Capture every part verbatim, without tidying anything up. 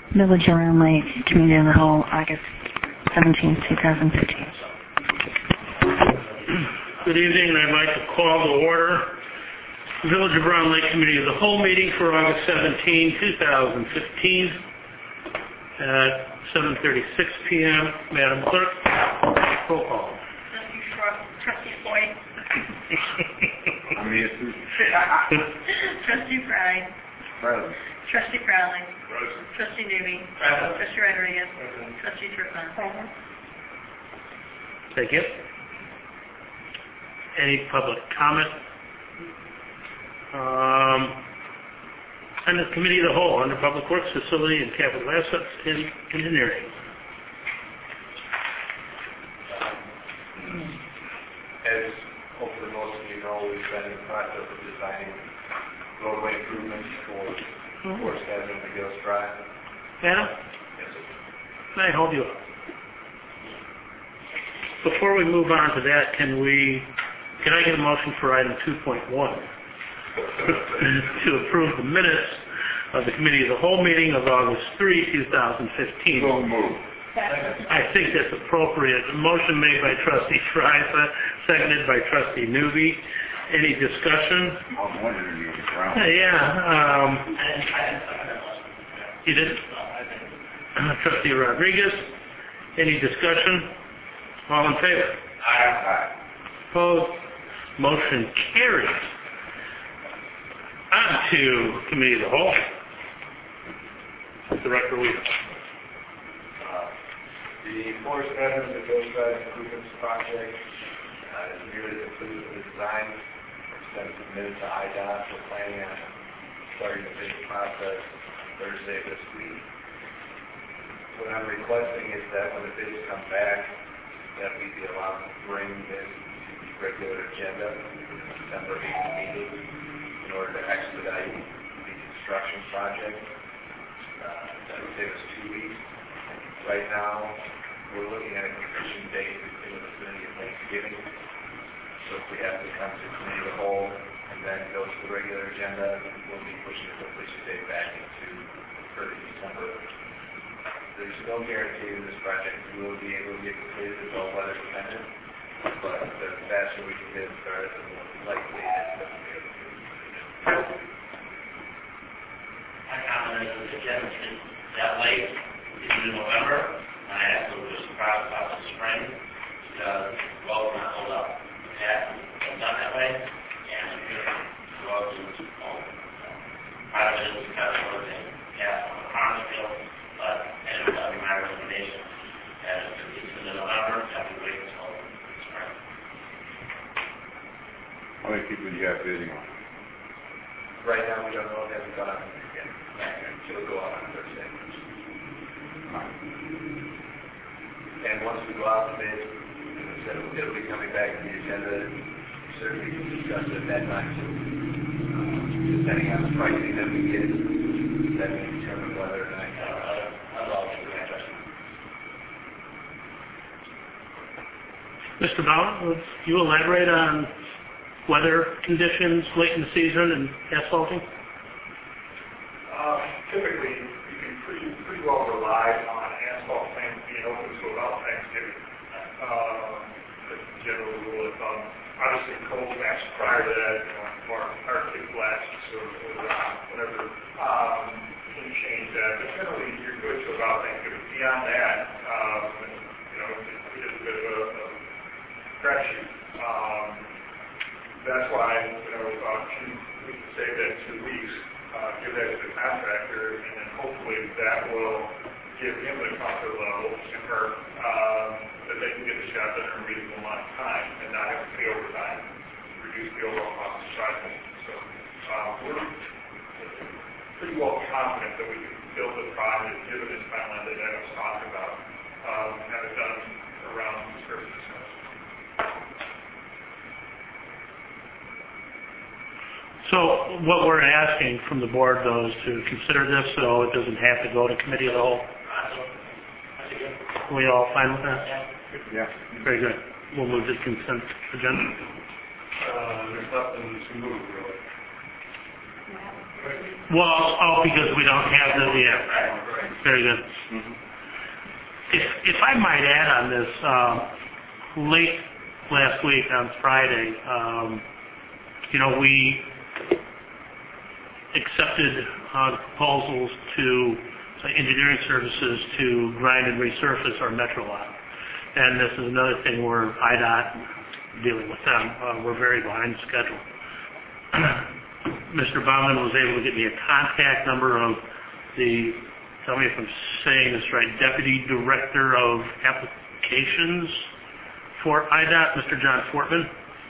Village of Round Lake, Committee of the Whole, August seventeenth, two thousand fifteen. Good evening, and I'd like to call to order the Village of Round Lake Committee of the Whole meeting for August seventeenth, two thousand fifteen at seven thirty-six p m Madam Clerk, roll call. Trustee Floyd. I'm here too. Trustee Fry. Present. Trustee Crowley. Present. Trustee Newby. Present. Trustee Rodriguez. Present. Trustee Turpin. Present. Thank you. Any public comment? Um, and the Committee of the Whole, under Public Works, Facility, and Capital Assets in Engineering. As hopefully most of you know, we've been in the process of designing roadway improvements for Forest Avenue and McGill's Drive. Anna? Yes, sir. Can I hold you up? Before we move on to that, can we, can I get a motion for item two point one? To approve the minutes of the Committee of the Whole meeting of August third, two thousand fifteen. So moved. I think that's appropriate. A motion made by Trustee Fryza, seconded by Trustee Newby. Any discussion? I'm wondering you Uh, yeah. Um, you did? Uh, Trustee Rodriguez. Any discussion? All in favor? Aye. Opposed? Motion carried. On to Committee of the Whole. Director Weaver. The Forest Avenue and McGill's Drive improvements project uh, is nearly completed with the design. It's been submitted to I D O T. We're planning on starting the bidding process Thursday this week. What I'm requesting is that when the bids come back, that we be allowed to bring this to the regular agenda for the September eighth meeting in order to expedite the construction project. Uh, that would take us two weeks. Right now, we're looking at a completion date in the vicinity of Thanksgiving. So if we have to come to Committee of the Whole and then go to the regular agenda, we'll be pushing the completion date back into early December. There's no guarantee that this project will be able to get completed. It's all weather dependent. But the faster we can get it started, the more likely it is that we'll be able to get it. My comment is that the agenda is that late, it's in November, and I asked them to be surprised about the spring, because well, we're not hold up. It hasn't been done that way, and the roads is home. Part of it is because of the gas on the farm field, but and it would be my recommendation that if it's in November, that we wait until spring. How many people do you have bidding on? Right now, we don't know if that's gone out yet. It'll go out on Thursday. And once we go out to bid, it'll, it'll be coming back to the agenda. Certainly, we can discuss it at that time too. Uh, depending on the pricing that we get, that may determine whether or not. Mister Bauer, would you elaborate on weather conditions late in the season and asphalting? Uh, typically, you can pretty, pretty well rely on asphalt plants being open to about Thanksgiving. Um, that's the general rule of thumb. Obviously, cold snaps prior to that, you know, or Arctic blasts or, or whatever, um, can change that. But generally, you're good to about Thanksgiving. Beyond that, um, you know, it, it is a bit of a, a crapshoot. Um, that's why, you know, uh, we can say that two weeks. Uh, give that to the contractor, and then hopefully that will give him the comfort level and her um, that they can get the job done in a reasonable amount of time and not have to pay overtime, reduce the overall cost of the project. So uh, we're pretty well confident that we can build the project given this timeline that I was talking about, um, and have it done around Christmas. So what we're asking from the board, though, is to consider this so it doesn't have to go to Committee of the Whole. Are we all fine with that? Yeah. Very good. We'll move to consent agenda. Uh, there's nothing to move, really. Yeah. Well, oh, because we don't have the, yeah, Right. very good. Mm-hmm. If, if I might add on this, um, late last week on Friday, um, you know, we accepted uh, proposals to uh, engineering services to grind and resurface our metro lot. And this is another thing where I D O T dealing with them. Uh, we're very behind schedule. Mister Baumann was able to get me a contact number of the, tell me if I'm saying this right, Deputy Director of Applications for I D O T, Mister John Fortman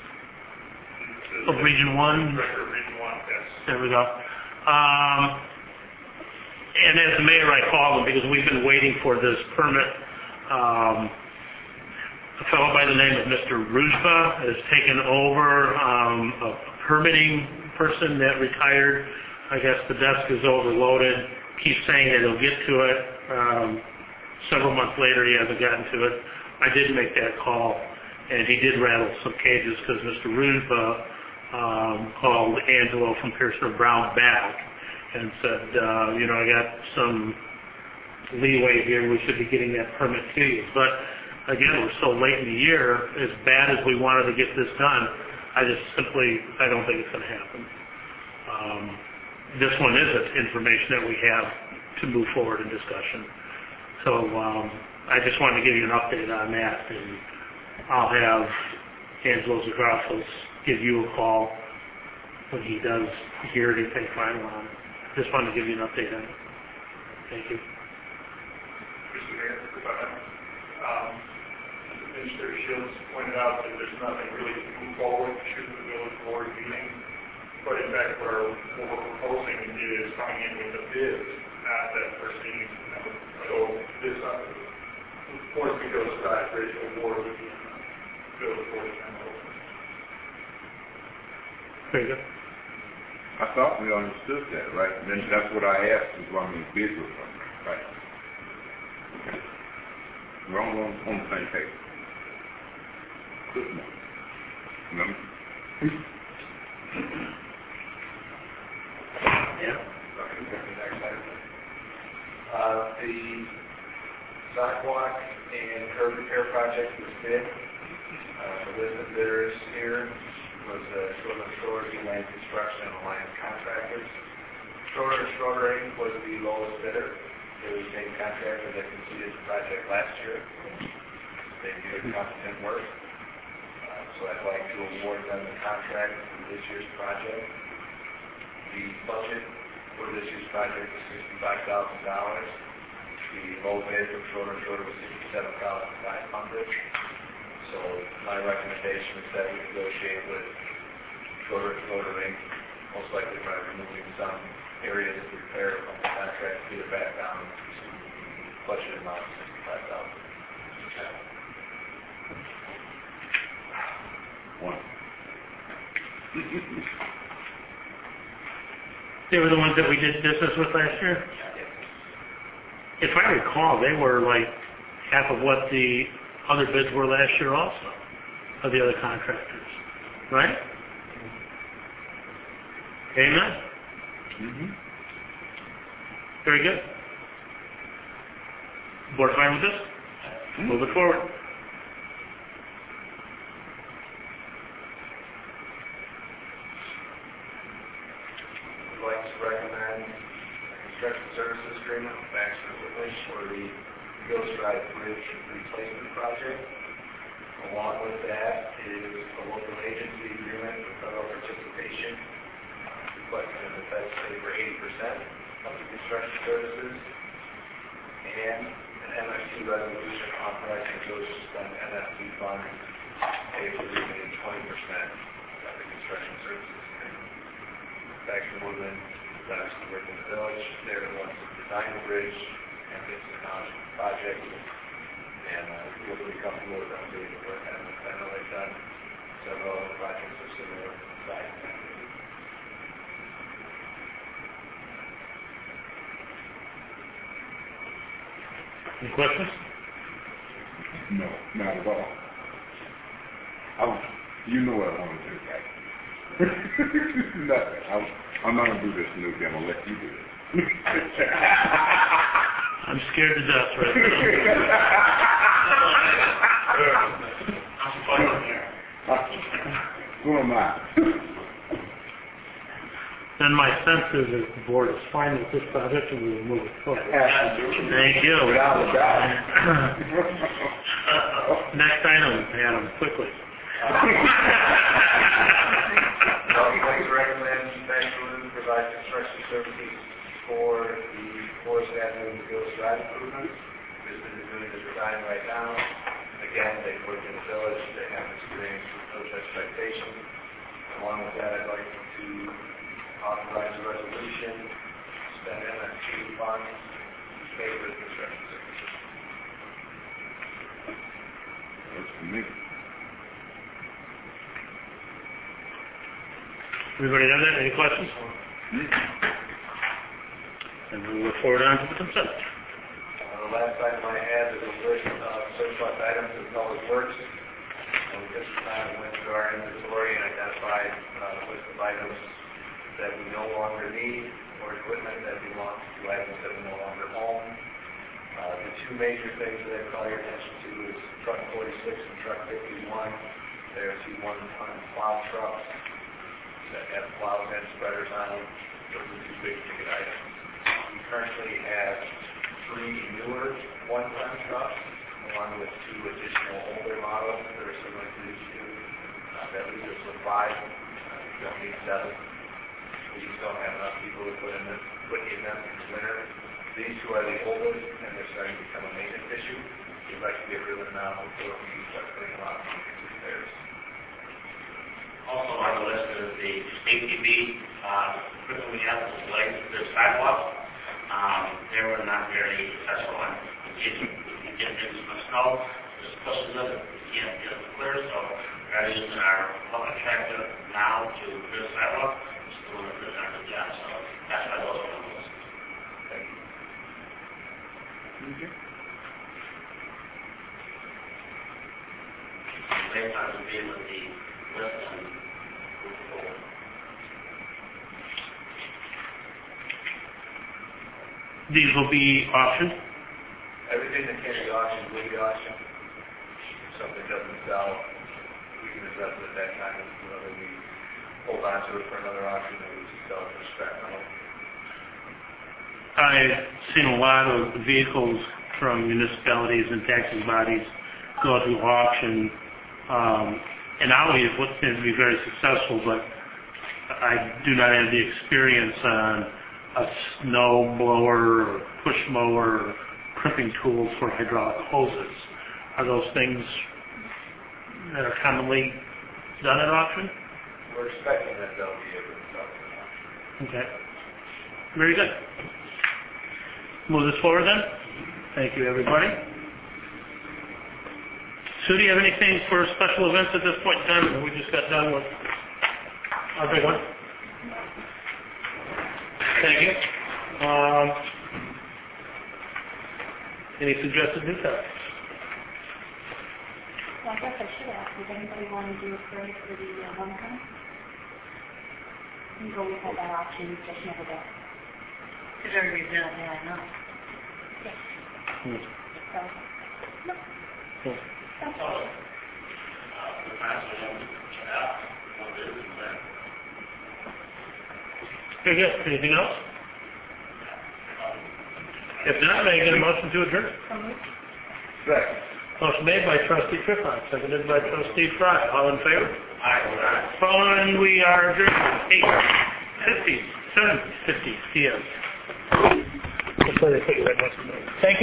of Region one. Director of Region One, yes. There we go. Um, and as the mayor, I called him because we've been waiting for this permit. Um, a fellow by the name of Mister Rujba has taken over um, a permitting person that retired. I guess the desk is overloaded. Keeps saying that he'll get to it. Um, several months later, he hasn't gotten to it. I did make that call, and he did rattle some cages because Mister Rujba um, called Angelo from Pearson Brown back and said, uh, you know, I got some leeway here. We should be getting that permit to you. But again, we're so late in the year. As bad as we wanted to get this done, I just simply, I don't think it's going to happen. Um, this one isn't information that we have to move forward in discussion. So um, I just wanted to give you an update on that, and I'll have Angelo Zagrafos give you a call when he does hear anything final on it. Just wanted to give you an update on it. Thank you. Mister Mayor, if I may. Um, Administrator Shields pointed out that there's nothing really to move forward to the village board meeting. But in fact, what our- what we're proposing is coming in with a bid at that first meeting. So this, uh, once we go to that, there's a board with the village board. Very good. I thought we understood that, right? And then that's what I asked, is why we bid with them, right? Okay. We're all on, on the same page. Good enough. Remember? Yeah. Okay, next item. Uh, the sidewalk and curb repair project was bid. Uh, the list of bidders here was uh, Schroeder Schroeder, Land Construction, and Alliance Contractors. Schroeder Schroeder was the lowest bidder. It was the same contractor that completed the project last year. They did competent work. Uh, so I'd like to award them the contract for this year's project. The budget for this year's project was sixty-five thousand dollars. The low bid from Schroeder Schroeder was sixty-seven thousand five hundred dollars. So my recommendation is that we negotiate with Schroeder Schroeder, most likely by removing some areas of repair from the contract, get it back down to budget amount of sixty-five thousand dollars. One. They were the ones that we did business with last year? If I recall, they were like half of what the other bids were last year also, of the other contractors, right? Amen? Mm-hmm. Very good. Board fine with this? Move it forward. I'd like to recommend a construction services agreement with Baxter Whitney for the Ghost Drive Bridge replacement project. Along with that is a local agency agreement with federal participation, requesting that the Fed pay for eighty percent of the construction services, and an M S T resolution authorizing the village to spend N F T funds to pay for the remaining twenty percent of the construction services. Baxter Woodman is obviously working in the village. They're the ones who designed the bridge and it's the knowledge of the project. And uh, we feel pretty comfortable with them doing the work. And I know they've done several other projects of similar size. Any questions? No, not at all. I was, you know what I want to do, right? Nothing. I'm, I'm not gonna do this, Snoopy. I'm gonna let you do it. I'm scared to death right now. I'm fighting here. Who am I? Then my sense is that the board is fine with this project and we will move it forward. Absolutely. Thank you. Without a doubt. Next item, Adam, quickly. Well, we'd like to recommend National News provide construction services for the Forest Avenue and Gillis Drive improvements. This is doing the design right now. Again, they've worked in the village, they have experience with those expectations. Along with that, I'd like to authorize a resolution, spend M S two funds, pay for the construction services. Works for me. Everybody have that? Any questions? And we'll look forward on to the consent. Uh, the last item I have is a list of surplus items in Public Works. And we just kind of went through our inventory and identified uh, a list of items that we no longer need or equipment that belongs to items that we no longer own. Uh, the two major things that I call your attention to is truck forty-six and truck fifty-one. They are two one-ton plow trucks that have plows and spreaders on them. Those are two big ticket items. We currently have three newer one-ton trucks, along with two additional older models that are similar to these two. Uh, that leaves us with five. Uh, we don't need seven. We just don't have enough people to put in this, put in them in the winter. These two are the oldest, and they're starting to become a maintenance issue. We'd like to get rid of them now before we start putting a lot of maintenance repairs. Also on the list is the safety beat, uh, equipment we have is lights, the sidewalks. Um, they were not very successful in getting, getting into the snow, just pushes it, you can't get it clear, so we're using our public tractor now to clear the sidewalk, just doing a good job, job, so that's why those are on the list. Thank you. Okay. Based on the being with the list and move forward. These will be auctioned. Everything that can be auctioned will be auctioned. If something doesn't sell, we can address it at that time, whether we hold on to it for another auction or we just sell it for scrap metal. I've seen a lot of vehicles from municipalities and taxing bodies go to auction, um, and always what tends to be very successful, but I do not have the experience on a snow blower or push mower or crimping tools for hydraulic hoses. Are those things that are commonly done at auction? We're expecting that they'll be able to sell it at auction. Okay. Very good. Move this forward then. Thank you, everybody. Sue, do you have anything for special events at this point in time? We just got done with our big one. Thank you. Um, any suggested new topics? Well, I guess I should ask, does anybody want to do a parade for the uh, homecoming? You go with that auction, you just never go. Because everybody's done it, yeah, I know. Yes. Hmm. So, no. Cool. That's So, all. uh, the plans are going to check out, what it is, and then Very good. Anything else? If not, may I get a motion to adjourn? Second. Motion made by trustee Trifon, seconded by trustee Fry. All in favor? Aye. Following, we are adjourned at eight fifty, seven fifty p m That's why they put you right next to me. Thank you.